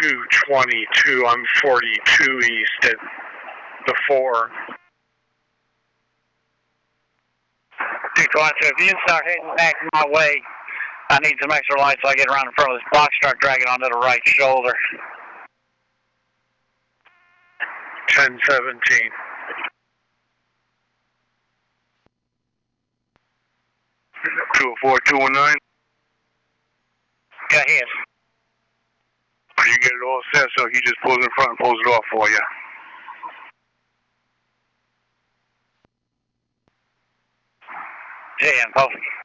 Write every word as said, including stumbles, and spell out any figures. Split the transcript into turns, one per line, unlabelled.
two twenty-two. I'm forty-two east at the four.
two twenty-two. If you can start heading back my way, I need some extra lights so I get around in front of this box truck dragging onto the right shoulder.
ten seventeen. two oh four, two one nine.
Go ahead.
You get it all set, so he just pulls in front and pulls it off for you.
Yeah, perfect.